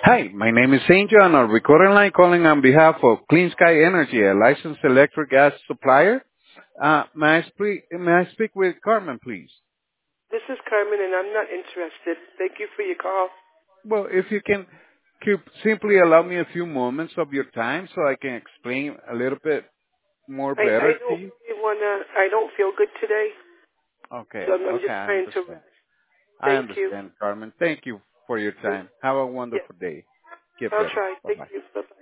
Hi, my name is Angel, and I'm recording line calling on behalf of Clean Sky Energy, a licensed electric gas supplier. May I speak with Carmen, please? This is Carmen, and I'm not interested. Thank you for your call. Well, if you can simply allow me a few moments of your time so I can explain a little bit more I better to don't you. really wanna. I don't feel good today, Okay, so I'm okay, just I trying to understand. rest. I Thank you. understand, Carmen. Thank you for your And time. Have a yeah, wonderful day. Get I'll better. try. Thank Bye-bye. you. Bye bye.